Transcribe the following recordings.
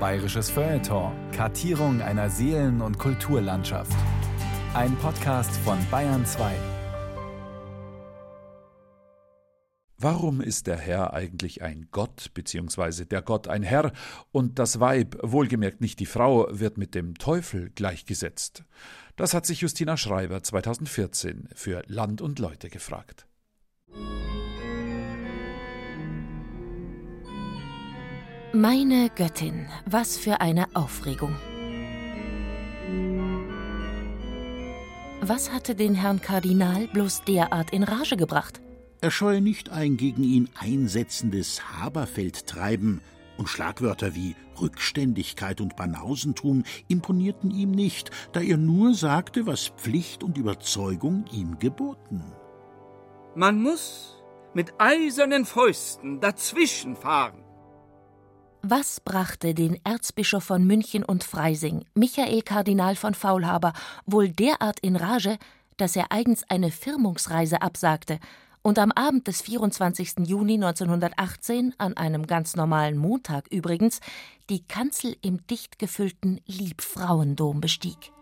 Bayerisches Feuilleton. Kartierung einer Seelen- und Kulturlandschaft. Ein Podcast von Bayern 2. Warum ist der Herr eigentlich ein Gott, beziehungsweise der Gott ein Herr, und das Weib, wohlgemerkt nicht die Frau, wird mit dem Teufel gleichgesetzt? Das hat sich Justina Schreiber 2014 für Land und Leute gefragt. Meine Göttin, was für eine Aufregung. Was hatte den Herrn Kardinal bloß derart in Rage gebracht? Er scheue nicht ein gegen ihn einsetzendes Haberfeldtreiben, und Schlagwörter wie Rückständigkeit und Banausentum imponierten ihm nicht, da er nur sagte, was Pflicht und Überzeugung ihm geboten. Man muss mit eisernen Fäusten dazwischen fahren. Was brachte den Erzbischof von München und Freising, Michael Kardinal von Faulhaber, wohl derart in Rage, dass er eigens eine Firmungsreise absagte und am Abend des 24. Juni 1918, an einem ganz normalen Montag übrigens, die Kanzel im dicht gefüllten Liebfrauendom bestieg?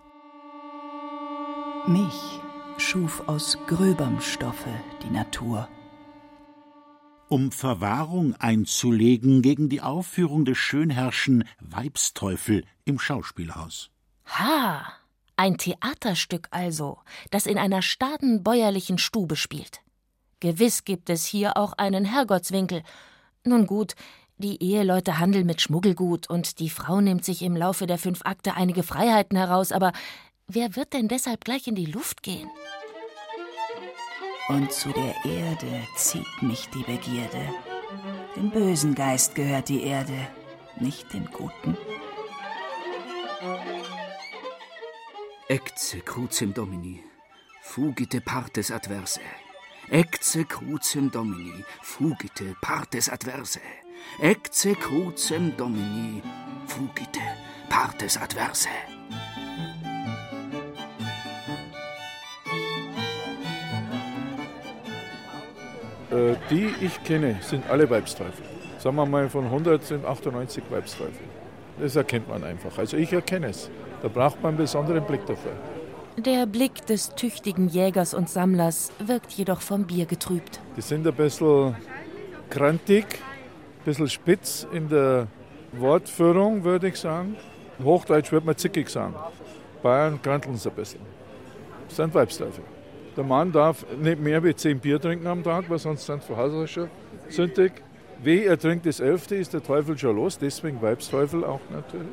Mich schuf aus gröberm Stoffe die Natur. Um Verwahrung einzulegen gegen die Aufführung des Schönherrschen Weibsteufel im Schauspielhaus. Ha, ein Theaterstück also, das in einer staden bäuerlichen Stube spielt. Gewiss gibt es hier auch einen Herrgottswinkel. Nun gut, die Eheleute handeln mit Schmuggelgut und die Frau nimmt sich im Laufe der 5 Akte einige Freiheiten heraus, aber wer wird denn deshalb gleich in die Luft gehen? Und zu der Erde zieht mich die Begierde. Dem bösen Geist gehört die Erde, nicht dem guten. Ecce crucem Domini, fugite partes adverse. Ecce crucem Domini, fugite partes adverse. Ecce crucem Domini, fugite partes adverse. Die ich kenne, sind alle Weibsteufel. Sagen wir mal, von 100 sind 98 Weibsteufel. Das erkennt man einfach. Also ich erkenne es. Da braucht man einen besonderen Blick dafür. Der Blick des tüchtigen Jägers und Sammlers wirkt jedoch vom Bier getrübt. Die sind ein bisschen krantig, ein bisschen spitz in der Wortführung, würde ich sagen. Hochdeutsch würde man zickig sagen. Bayern kranteln es ein bisschen. Das sind Weibsteufel. Der Mann darf nicht mehr wie 10 Bier trinken am Tag, weil sonst sind von Haus aus schon sündig. Wie er trinkt das 11., ist der Teufel schon los, deswegen Weibsteufel auch natürlich.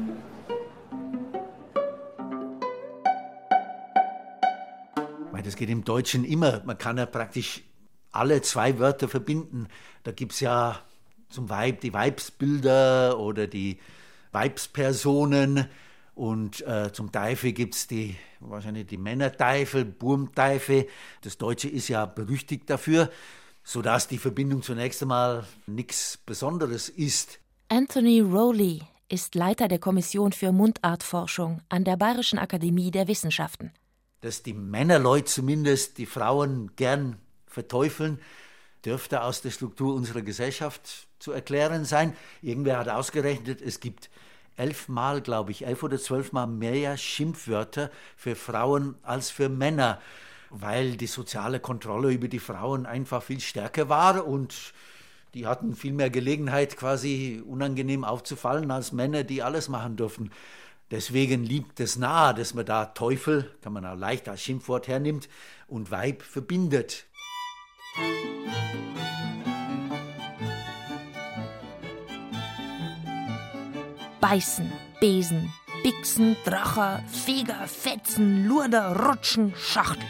Das geht im Deutschen immer. Man kann ja praktisch alle 2 Wörter verbinden. Da gibt es ja zum Weib die Weibsbilder oder die Weibspersonen. Und zum Teufel gibt es wahrscheinlich die Männerteufel, Burmteufel. Das Deutsche ist ja berüchtigt dafür, sodass die Verbindung zunächst einmal nichts Besonderes ist. Anthony Rowley ist Leiter der Kommission für Mundartforschung an der Bayerischen Akademie der Wissenschaften. Dass die Männerleute zumindest die Frauen gern verteufeln, dürfte aus der Struktur unserer Gesellschaft zu erklären sein. Irgendwer hat ausgerechnet, es gibt 11 oder 12 Mal mehr Schimpfwörter für Frauen als für Männer, weil die soziale Kontrolle über die Frauen einfach viel stärker war und die hatten viel mehr Gelegenheit, quasi unangenehm aufzufallen als Männer, die alles machen durften. Deswegen liegt es nahe, dass man da Teufel, kann man auch leicht als Schimpfwort hernimmt, und Weib verbindet. Beißen, Besen, Bixen, Dracher, Feger, Fetzen, Lurder, Rutschen, Schachtel.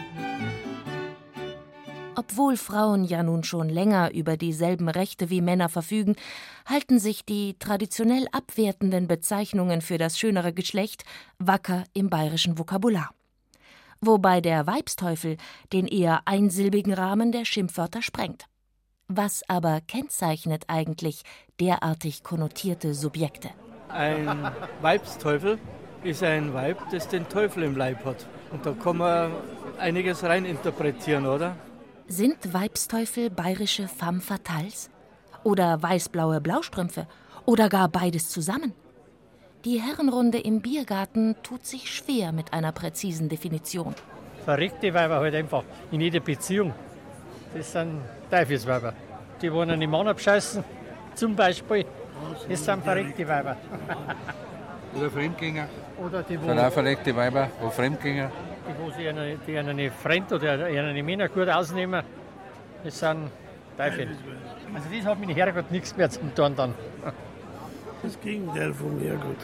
Obwohl Frauen ja nun schon länger über dieselben Rechte wie Männer verfügen, halten sich die traditionell abwertenden Bezeichnungen für das schönere Geschlecht wacker im bayerischen Vokabular. Wobei der Weibsteufel den eher einsilbigen Rahmen der Schimpfwörter sprengt. Was aber kennzeichnet eigentlich derartig konnotierte Subjekte? Ein Weibsteufel ist ein Weib, das den Teufel im Leib hat. Und da kann man einiges reininterpretieren, oder? Sind Weibsteufel bayerische femme fatales? Oder weißblaue Blaustrümpfe? Oder gar beides zusammen? Die Herrenrunde im Biergarten tut sich schwer mit einer präzisen Definition. Verrückte Weiber halt einfach in jeder Beziehung. Das sind Teufelsweiber. Die wollen einen Mann abscheißen, zum Beispiel. Das sind verrückte Weiber. Oder Fremdgänger. Oder die, sind auch verrückte Weiber, wo Fremdgänger. Die einen Fremd- oder eine Männer gut ausnehmen. Das sind Teufel. Also das hat mit dem Herrgott nichts mehr zum tun dann. Das Gegenteil vom Herrgott.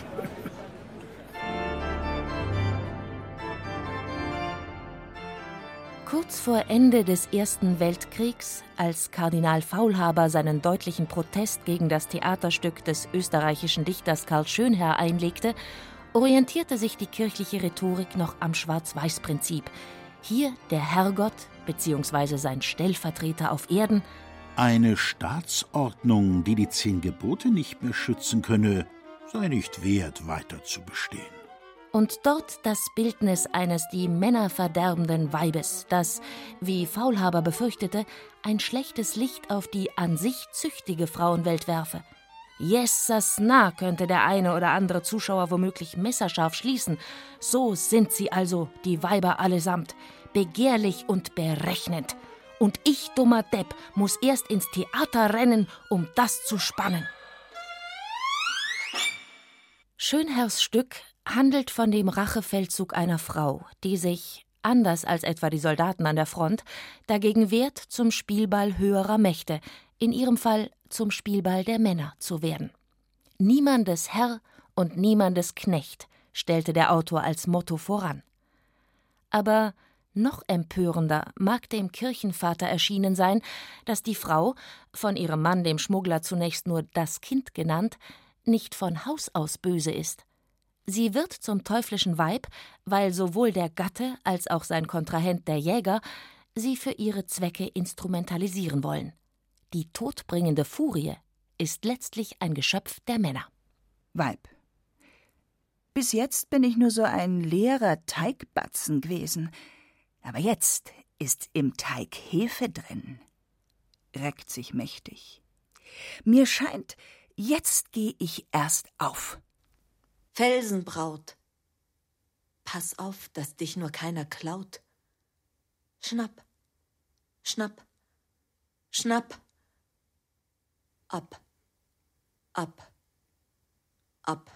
Kurz vor Ende des Ersten Weltkriegs, als Kardinal Faulhaber seinen deutlichen Protest gegen das Theaterstück des österreichischen Dichters Karl Schönherr einlegte, orientierte sich die kirchliche Rhetorik noch am Schwarz-Weiß-Prinzip. Hier der Herrgott bzw. sein Stellvertreter auf Erden. Eine Staatsordnung, die die 10 Gebote nicht mehr schützen könne, sei nicht wert, weiter zu bestehen. Und dort das Bildnis eines die Männer verderbenden Weibes, das, wie Faulhaber befürchtete, ein schlechtes Licht auf die an sich züchtige Frauenwelt werfe. Jessas na, könnte der eine oder andere Zuschauer womöglich messerscharf schließen. So sind sie also, die Weiber allesamt, begehrlich und berechnend. Und ich, dummer Depp, muss erst ins Theater rennen, um das zu spannen. Schönherrs Stück handelt von dem Rachefeldzug einer Frau, die sich, anders als etwa die Soldaten an der Front, dagegen wehrt, zum Spielball höherer Mächte, in ihrem Fall zum Spielball der Männer zu werden. Niemandes Herr und niemandes Knecht, stellte der Autor als Motto voran. Aber noch empörender mag dem Kirchenvater erschienen sein, dass die Frau, von ihrem Mann, dem Schmuggler, zunächst nur das Kind genannt, nicht von Haus aus böse ist. Sie wird zum teuflischen Weib, weil sowohl der Gatte als auch sein Kontrahent, der Jäger, sie für ihre Zwecke instrumentalisieren wollen. Die todbringende Furie ist letztlich ein Geschöpf der Männer. Weib. Bis jetzt bin ich nur so ein leerer Teigbatzen gewesen. Aber jetzt ist im Teig Hefe drin. Reckt sich mächtig. Mir scheint, jetzt geh ich erst auf. Felsenbraut, pass auf, dass dich nur keiner klaut. Schnapp, schnapp, schnapp. Ab, ab, ab.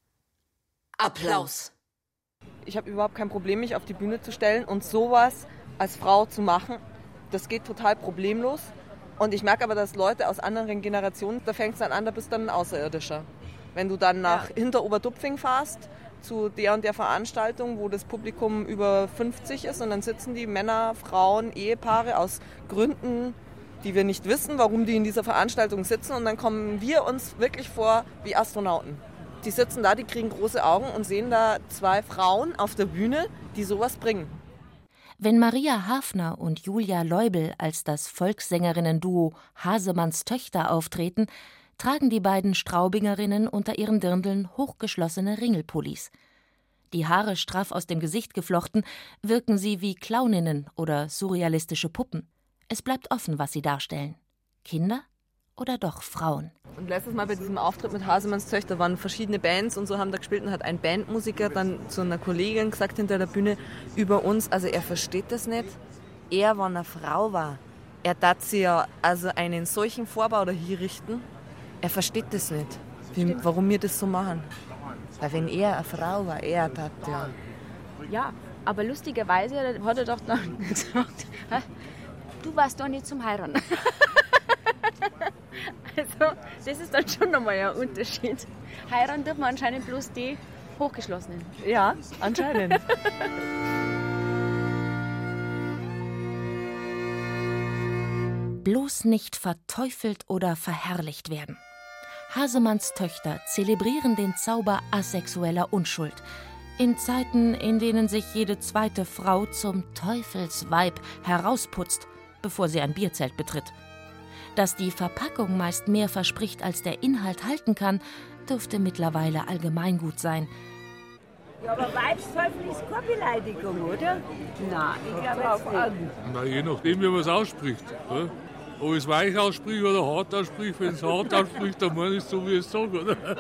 Applaus. Ich habe überhaupt kein Problem, mich auf die Bühne zu stellen und sowas als Frau zu machen. Das geht total problemlos. Und ich merke aber, dass Leute aus anderen Generationen, da fängt es dann an, da bist du dann ein Außerirdischer. Wenn du dann nach Hinterobertupfing fährst, zu der und der Veranstaltung, wo das Publikum über 50 ist und dann sitzen die Männer, Frauen, Ehepaare aus Gründen, die wir nicht wissen, warum die in dieser Veranstaltung sitzen und dann kommen wir uns wirklich vor wie Astronauten. Die sitzen da, die kriegen große Augen und sehen da 2 Frauen auf der Bühne, die sowas bringen. Wenn Maria Hafner und Julia Leubel als das Volkssängerinnen-Duo Hasemanns Töchter auftreten, tragen die beiden Straubingerinnen unter ihren Dirndeln hochgeschlossene Ringelpullis. Die Haare straff aus dem Gesicht geflochten, wirken sie wie Clowninnen oder surrealistische Puppen. Es bleibt offen, was sie darstellen. Kinder oder doch Frauen? Und letztes Mal bei diesem Auftritt mit Hasemanns Töchter waren verschiedene Bands und so haben da gespielt und hat ein Bandmusiker dann zu einer Kollegin gesagt hinter der Bühne über uns, also er versteht das nicht. Er, wenn eine Frau war, er darf sich ja also einen solchen Vorbau da hier richten. Er versteht das nicht, warum wir das so machen. Weil wenn er eine Frau war, er tat ja. Ja, aber lustigerweise hat er doch dann gesagt, du warst doch nicht zum Heiraten. Also, das ist dann schon nochmal ein Unterschied. Heiraten tut man anscheinend bloß die Hochgeschlossenen. Ja, anscheinend. Bloß nicht verteufelt oder verherrlicht werden. Hasemanns Töchter zelebrieren den Zauber asexueller Unschuld. In Zeiten, in denen sich jede zweite Frau zum Teufelsweib herausputzt, bevor sie ein Bierzelt betritt. Dass die Verpackung meist mehr verspricht, als der Inhalt halten kann, dürfte mittlerweile Allgemeingut sein. Ja, aber Weibsteufel ist keine Beleidigung, oder? Nein, ich glaube auch nicht. Na, je nachdem, wie man es ausspricht. Ob ich es weich aussprich oder hart aussprich, wenn es hart ausspricht, dann meine ich es so, wie ich es sage, oder?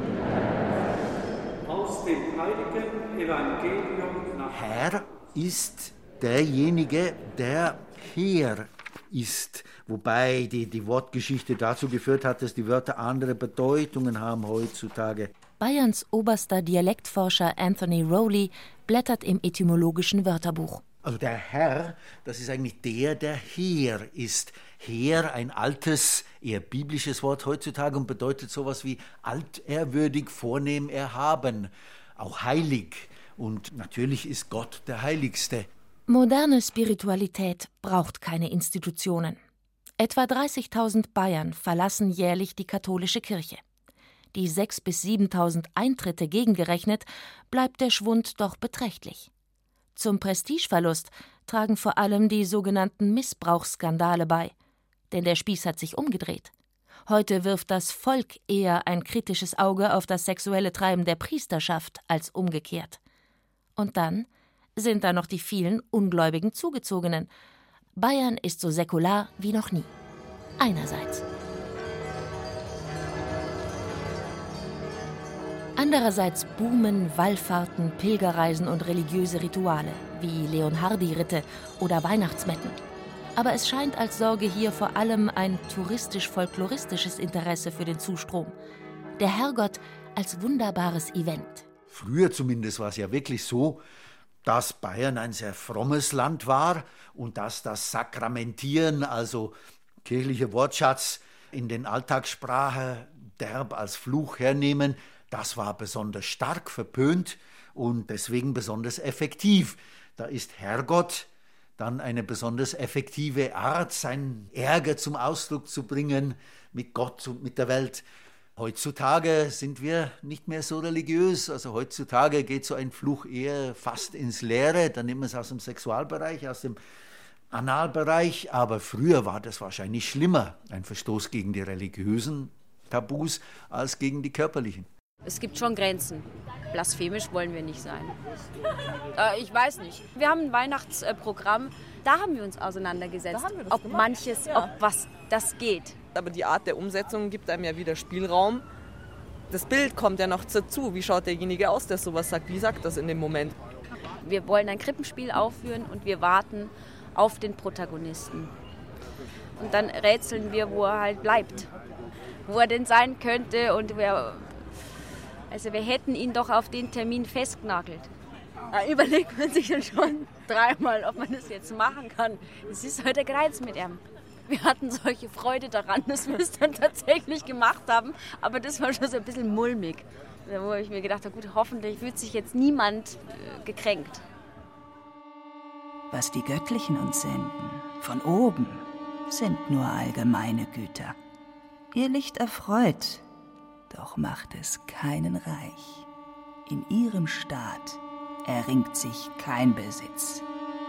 Aus dem heiligen Evangelium nach Herr ist derjenige, der Herr ist. Wobei die Wortgeschichte dazu geführt hat, dass die Wörter andere Bedeutungen haben heutzutage. Bayerns oberster Dialektforscher Anthony Rowley blättert im etymologischen Wörterbuch. Also der Herr, das ist eigentlich der Herr ist. Herr, ein altes, eher biblisches Wort heutzutage und bedeutet sowas wie altehrwürdig, vornehm, erhaben, auch heilig. Und natürlich ist Gott der Heiligste. Moderne Spiritualität braucht keine Institutionen. Etwa 30.000 Bayern verlassen jährlich die katholische Kirche. Die 6.000 bis 7.000 Eintritte gegengerechnet, bleibt der Schwund doch beträchtlich. Zum Prestigeverlust tragen vor allem die sogenannten Missbrauchsskandale bei. Denn der Spieß hat sich umgedreht. Heute wirft das Volk eher ein kritisches Auge auf das sexuelle Treiben der Priesterschaft als umgekehrt. Und dann sind da noch die vielen ungläubigen Zugezogenen. Bayern ist so säkular wie noch nie. Einerseits. Andererseits boomen Wallfahrten, Pilgerreisen und religiöse Rituale, wie Leonhardi-Ritte oder Weihnachtsmetten. Aber es scheint, als sorge hier vor allem ein touristisch-folkloristisches Interesse für den Zustrom. Der Herrgott als wunderbares Event. Früher zumindest war es ja wirklich so, dass Bayern ein sehr frommes Land war und dass das Sakramentieren, also kirchlicher Wortschatz, in den Alltagssprache derb als Fluch hernehmen, das war besonders stark verpönt und deswegen besonders effektiv. Da ist Herrgott dann eine besonders effektive Art, seinen Ärger zum Ausdruck zu bringen mit Gott und mit der Welt. Heutzutage sind wir nicht mehr so religiös. Also heutzutage geht so ein Fluch eher fast ins Leere. Dann nimmt man es aus dem Sexualbereich, aus dem Analbereich. Aber früher war das wahrscheinlich schlimmer, ein Verstoß gegen die religiösen Tabus, als gegen die körperlichen. Es gibt schon Grenzen. Blasphemisch wollen wir nicht sein. Ich weiß nicht. Wir haben ein Weihnachtsprogramm. Da haben wir uns auseinandergesetzt, ob manches, ob was das geht. Aber die Art der Umsetzung gibt einem ja wieder Spielraum. Das Bild kommt ja noch dazu. Wie schaut derjenige aus, der sowas sagt? Wie sagt das in dem Moment? Wir wollen ein Krippenspiel aufführen und wir warten auf den Protagonisten. Und dann rätseln wir, wo er halt bleibt. Wo er denn sein könnte und also wir hätten ihn doch auf den Termin festgenagelt. Da überlegt man sich dann schon dreimal, ob man das jetzt machen kann. Es ist halt der Reiz mit ihm. Wir hatten solche Freude daran, dass wir es dann tatsächlich gemacht haben. Aber das war schon so ein bisschen mulmig. Wo ich mir gedacht habe, gut, hoffentlich fühlt sich jetzt niemand gekränkt. Was die Göttlichen uns senden, von oben, sind nur allgemeine Güter. Ihr Licht erfreut, doch macht es keinen reich. In ihrem Staat erringt sich kein Besitz.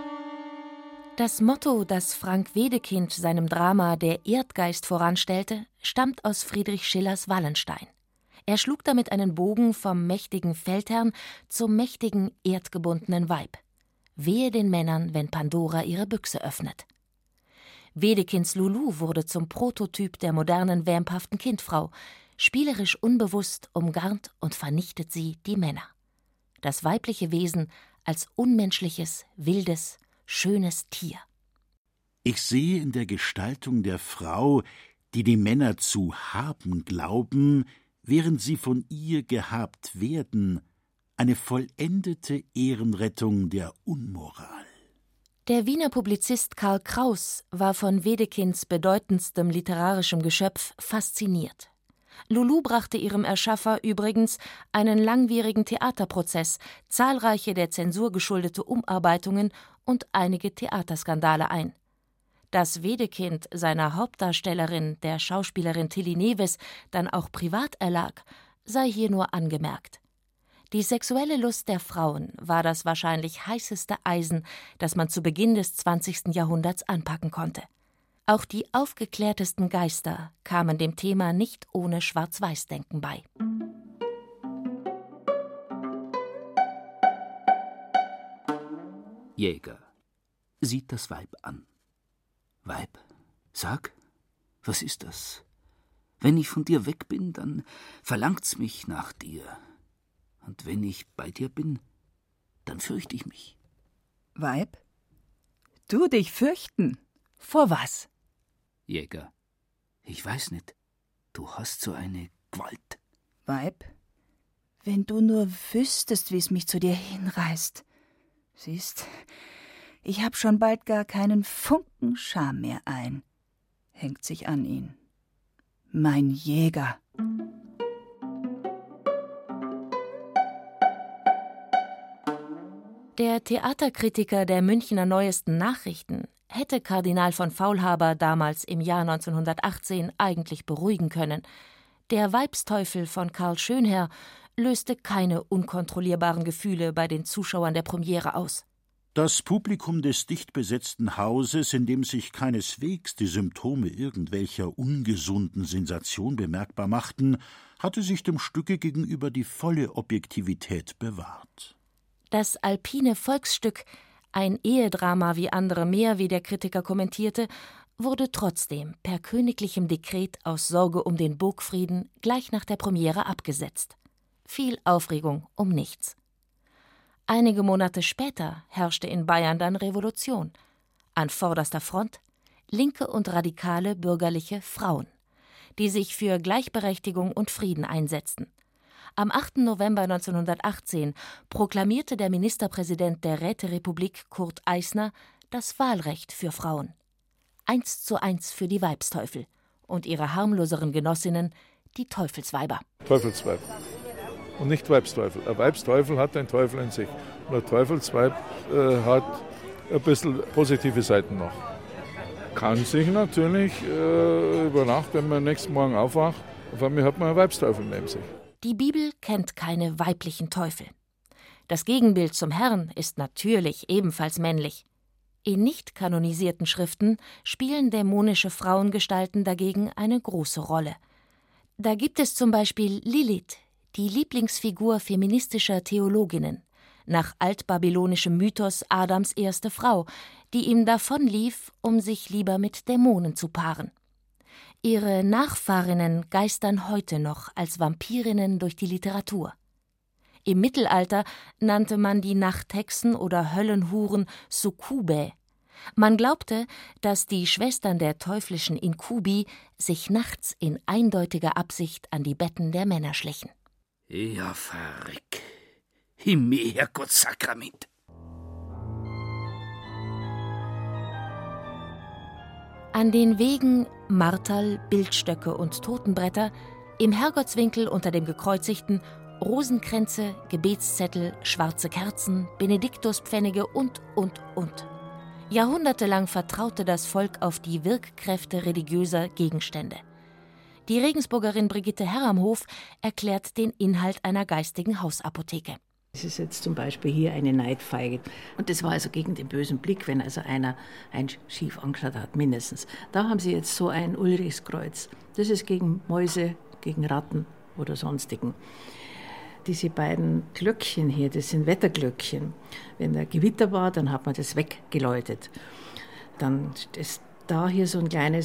Das Motto, das Frank Wedekind seinem Drama Der Erdgeist voranstellte, stammt aus Friedrich Schillers Wallenstein. Er schlug damit einen Bogen vom mächtigen Feldherrn zum mächtigen, erdgebundenen Weib. Wehe den Männern, wenn Pandora ihre Büchse öffnet. Wedekinds Lulu wurde zum Prototyp der modernen, wämphaften Kindfrau. Spielerisch unbewusst umgarnt und vernichtet sie die Männer. Das weibliche Wesen als unmenschliches, wildes, schönes Tier. Ich sehe in der Gestaltung der Frau, die die Männer zu haben glauben, während sie von ihr gehabt werden, eine vollendete Ehrenrettung der Unmoral. Der Wiener Publizist Karl Kraus war von Wedekinds bedeutendstem literarischem Geschöpf fasziniert. Lulu brachte ihrem Erschaffer übrigens einen langwierigen Theaterprozess, zahlreiche der Zensur geschuldete Umarbeitungen und einige Theaterskandale ein. Dass Wedekind seiner Hauptdarstellerin, der Schauspielerin Tilly Neves, dann auch privat erlag, sei hier nur angemerkt. Die sexuelle Lust der Frauen war das wahrscheinlich heißeste Eisen, das man zu Beginn des 20. Jahrhunderts anpacken konnte. Auch die aufgeklärtesten Geister kamen dem Thema nicht ohne Schwarz-Weiß-Denken bei. Jäger sieht das Weib an. Weib, Sag, was ist das? Wenn ich von dir weg bin, dann verlangt's mich nach dir. Und wenn ich bei dir bin, dann fürchte ich mich. Weib? Du dich fürchten? Vor was? Jäger, ich weiß nicht. Du hast so eine Gewalt. Weib, wenn du nur wüsstest, wie es mich zu dir hinreißt. Siehst, ich hab schon bald gar keinen Funken Scham mehr ein. Hängt sich an ihn. Mein Jäger. Der Theaterkritiker der Münchner Neuesten Nachrichten hätte Kardinal von Faulhaber damals im Jahr 1918 eigentlich beruhigen können. Der Weibsteufel von Karl Schönherr löste keine unkontrollierbaren Gefühle bei den Zuschauern der Premiere aus. Das Publikum des dicht besetzten Hauses, in dem sich keineswegs die Symptome irgendwelcher ungesunden Sensation bemerkbar machten, hatte sich dem Stücke gegenüber die volle Objektivität bewahrt. Das alpine Volksstück, ein Ehedrama wie andere mehr, wie der Kritiker kommentierte, wurde trotzdem per königlichem Dekret aus Sorge um den Burgfrieden gleich nach der Premiere abgesetzt. Viel Aufregung um nichts. Einige Monate später herrschte in Bayern dann Revolution. An vorderster Front linke und radikale bürgerliche Frauen, die sich für Gleichberechtigung und Frieden einsetzten. Am 8. November 1918 proklamierte der Ministerpräsident der Räterepublik Kurt Eisner das Wahlrecht für Frauen. 1:1 für die Weibsteufel und ihre harmloseren Genossinnen, die Teufelsweiber. Teufelsweib. Und nicht Weibsteufel. Ein Weibsteufel hat einen Teufel in sich. Und ein Teufelsweib hat ein bisschen positive Seiten noch. Kann sich natürlich über Nacht, wenn man nächsten Morgen aufwacht, auf einmal hat man einen Weibsteufel neben sich. Die Bibel kennt keine weiblichen Teufel. Das Gegenbild zum Herrn ist natürlich ebenfalls männlich. In nicht kanonisierten Schriften spielen dämonische Frauengestalten dagegen eine große Rolle. Da gibt es zum Beispiel Lilith, die Lieblingsfigur feministischer Theologinnen, nach altbabylonischem Mythos Adams erste Frau, die ihm davonlief, um sich lieber mit Dämonen zu paaren. Ihre Nachfahrinnen geistern heute noch als Vampirinnen durch die Literatur. Im Mittelalter nannte man die Nachthexen oder Höllenhuren Succubäe. Man glaubte, dass die Schwestern der teuflischen Inkubi sich nachts in eindeutiger Absicht an die Betten der Männer schlichen. Ja, verreck. Himmel, Herrgottsakrament. An den Wegen Marterl, Bildstöcke und Totenbretter, im Herrgottswinkel unter dem Gekreuzigten Rosenkränze, Gebetszettel, schwarze Kerzen, Benediktuspfennige und. Jahrhundertelang vertraute das Volk auf die Wirkkräfte religiöser Gegenstände. Die Regensburgerin Brigitte Herramhof erklärt den Inhalt einer geistigen Hausapotheke. Es ist jetzt zum Beispiel hier eine Neidfeige. Und das war also gegen den bösen Blick, wenn also einer ein schief angeschaut hat, mindestens. Da haben sie jetzt so ein Ulrichskreuz. Das ist gegen Mäuse, gegen Ratten oder sonstigen. Diese beiden Glöckchen hier, das sind Wetterglöckchen. Wenn da Gewitter war, dann hat man das weggeläutet. Dann ist da hier so eine kleine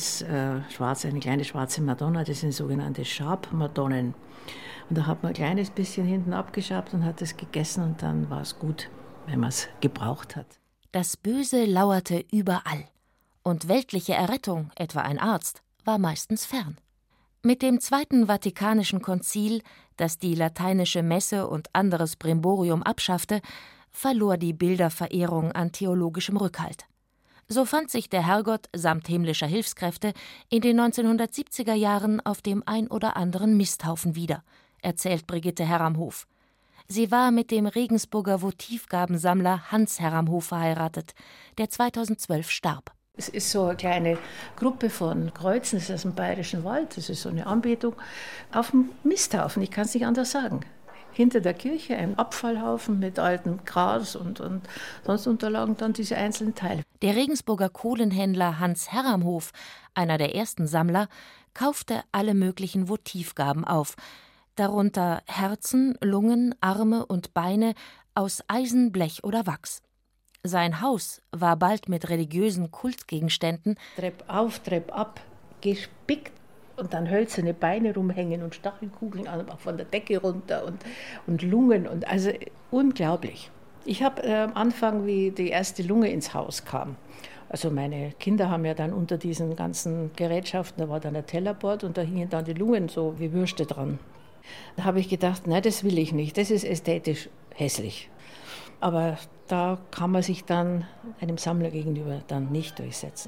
schwarze Madonna, das sind sogenannte Schabmadonnen. Und da hat man ein kleines bisschen hinten abgeschabt und hat es gegessen und dann war es gut, wenn man es gebraucht hat. Das Böse lauerte überall. Und weltliche Errettung, etwa ein Arzt, war meistens fern. Mit dem Zweiten Vatikanischen Konzil, das die lateinische Messe und anderes Brimborium abschaffte, verlor die Bilderverehrung an theologischem Rückhalt. So fand sich der Herrgott samt himmlischer Hilfskräfte in den 1970er Jahren auf dem ein oder anderen Misthaufen wieder, erzählt Brigitte Herramhof. Sie war mit dem Regensburger Votivgabensammler Hans Herramhof verheiratet, der 2012 starb. Es ist so eine kleine Gruppe von Kreuzen, das ist aus dem Bayerischen Wald, das ist so eine Anbetung, auf dem Misthaufen, ich kann es nicht anders sagen. Hinter der Kirche ein Abfallhaufen mit altem Gras und sonst Unterlagen, dann diese einzelnen Teile. Der Regensburger Kohlenhändler Hans Herramhof, einer der ersten Sammler, kaufte alle möglichen Votivgaben auf, darunter Herzen, Lungen, Arme und Beine aus Eisen, Blech oder Wachs. Sein Haus war bald mit religiösen Kultgegenständen, Trepp auf, Trepp ab, gespickt und dann hölzerne Beine rumhängen und Stachelkugeln von der Decke runter und Lungen und also unglaublich. Ich habe am Anfang, wie die erste Lunge ins Haus kam, also meine Kinder haben ja dann unter diesen ganzen Gerätschaften, da war dann ein Tellerboard und da hingen dann die Lungen so wie Würste dran. Da habe ich gedacht, nein, das will ich nicht, das ist ästhetisch hässlich. Aber da kann man sich dann einem Sammler gegenüber dann nicht durchsetzen.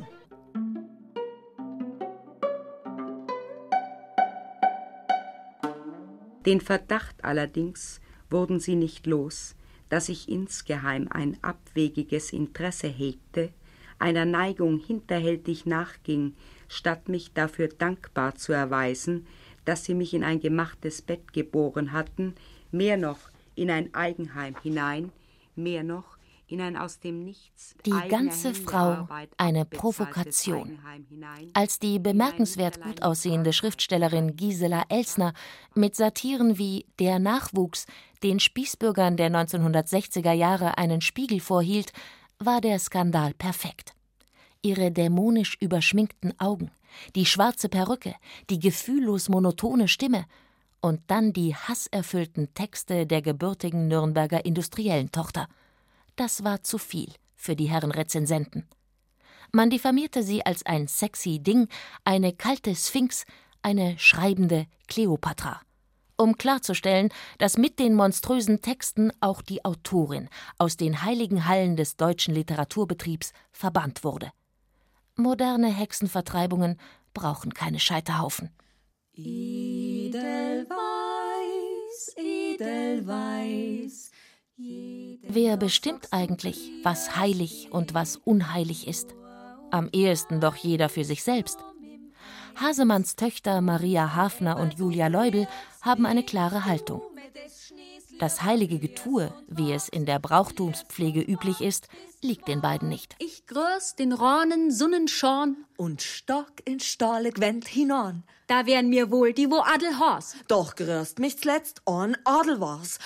Den Verdacht allerdings wurden sie nicht los, dass ich insgeheim ein abwegiges Interesse hegte, einer Neigung hinterhältig nachging, statt mich dafür dankbar zu erweisen, dass sie mich in ein gemachtes Bett geboren hatten, mehr noch in ein Eigenheim hinein, mehr noch in ein aus dem Nichts die ganze Frau eine Provokation. Als die bemerkenswert gut aussehende Schriftstellerin Gisela Elsner mit Satiren wie Der Nachwuchs den Spießbürgern der 1960er Jahre einen Spiegel vorhielt, war der Skandal perfekt. Ihre dämonisch überschminkten Augen, die schwarze Perücke, die gefühllos monotone Stimme und dann die hasserfüllten Texte der gebürtigen Nürnberger Industriellentochter. Das war zu viel für die Herren Rezensenten. Man diffamierte sie als ein sexy Ding, eine kalte Sphinx, eine schreibende Kleopatra. Um klarzustellen, dass mit den monströsen Texten auch die Autorin aus den heiligen Hallen des deutschen Literaturbetriebs verbannt wurde. Moderne Hexenvertreibungen brauchen keine Scheiterhaufen. Edelweiß, Edelweiß. Wer bestimmt eigentlich, was heilig und was unheilig ist? Am ehesten doch jeder für sich selbst. Hasemanns Töchter Maria Hafner und Julia Leubel haben eine klare Haltung. Das heilige Getue, wie es in der Brauchtumspflege üblich ist, liegt den beiden nicht. Ich grüß den Ronen Sonnenschorn und Stock in Stahle gwend hinan. Da wären mir wohl die wo Adel Hors. Doch grüßt mich zuletzt an Adel war's.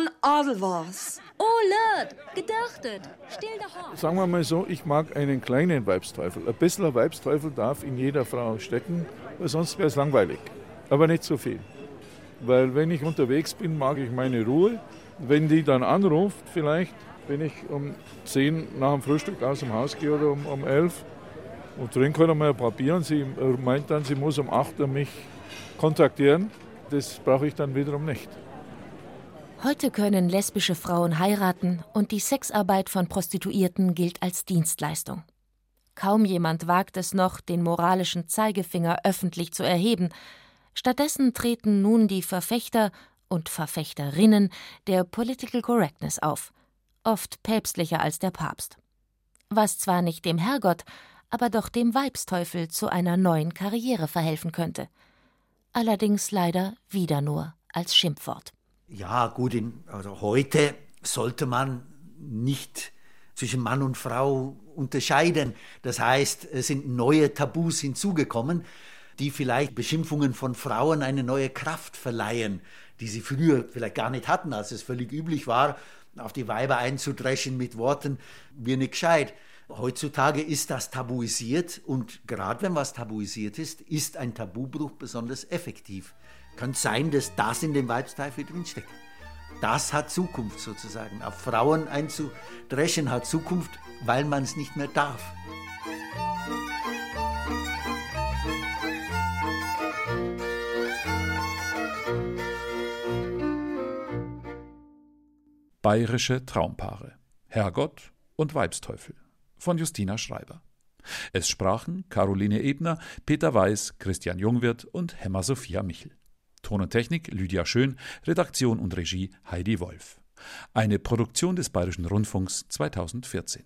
Oh, Lord, gedachtet, still der Hors. Sagen wir mal so, ich mag einen kleinen Weibsteufel. Ein bisschen Weibsteufel darf in jeder Frau stecken, weil sonst wäre es langweilig. Aber nicht so viel. Weil wenn ich unterwegs bin, mag ich meine Ruhe. Wenn die dann anruft, vielleicht, wenn ich um 10 nach dem Frühstück aus dem Haus gehe oder um 11 und trinke halt einmal ein paar Bier und sie meint dann, sie muss um 8 Uhr mich kontaktieren, das brauche ich dann wiederum nicht. Heute können lesbische Frauen heiraten und die Sexarbeit von Prostituierten gilt als Dienstleistung. Kaum jemand wagt es noch, den moralischen Zeigefinger öffentlich zu erheben. Stattdessen treten nun die Verfechter und Verfechterinnen der Political Correctness auf, oft päpstlicher als der Papst. Was zwar nicht dem Herrgott, aber doch dem Weibsteufel zu einer neuen Karriere verhelfen könnte. Allerdings leider wieder nur als Schimpfwort. Ja, gut, also heute sollte man nicht zwischen Mann und Frau unterscheiden. Das heißt, es sind neue Tabus hinzugekommen, die vielleicht Beschimpfungen von Frauen eine neue Kraft verleihen, die sie früher vielleicht gar nicht hatten, als es völlig üblich war, auf die Weiber einzudreschen mit Worten, wir nicht gescheit. Heutzutage ist das tabuisiert und gerade wenn was tabuisiert ist ein Tabubruch besonders effektiv. Kann sein, dass das in dem Weibsteufel drinsteckt. Das hat Zukunft sozusagen. Auf Frauen einzudreschen hat Zukunft, weil man es nicht mehr darf. Bayerische Traumpaare, Herrgott und Weibsteufel von Justina Schreiber. Es sprachen Caroline Ebner, Peter Weiß, Christian Jungwirth und Hemmer Sophia Michel. Ton und Technik Lydia Schön, Redaktion und Regie Heidi Wolf. Eine Produktion des Bayerischen Rundfunks 2014.